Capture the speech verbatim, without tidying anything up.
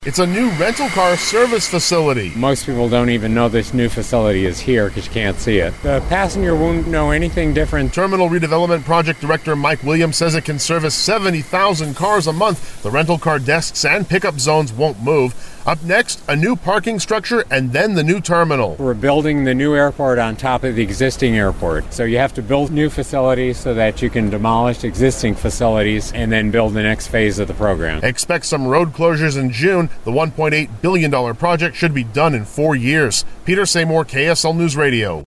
It's a new rental car service facility. Most people don't even know this new facility is here because you can't see it. The passenger won't know anything different. Terminal Redevelopment Project Director Mike Williams says it can service seventy thousand cars a month. The rental car desks and pickup zones won't move. Up next, a new parking structure and then the new terminal. We're building the new airport on top of the existing airport. So you have to build new facilities so that you can demolish existing facilities and then build the next phase of the program. Expect some road closures in June. The one point eight billion dollars project should be done in four years. Peter Seymour, K S L News Radio.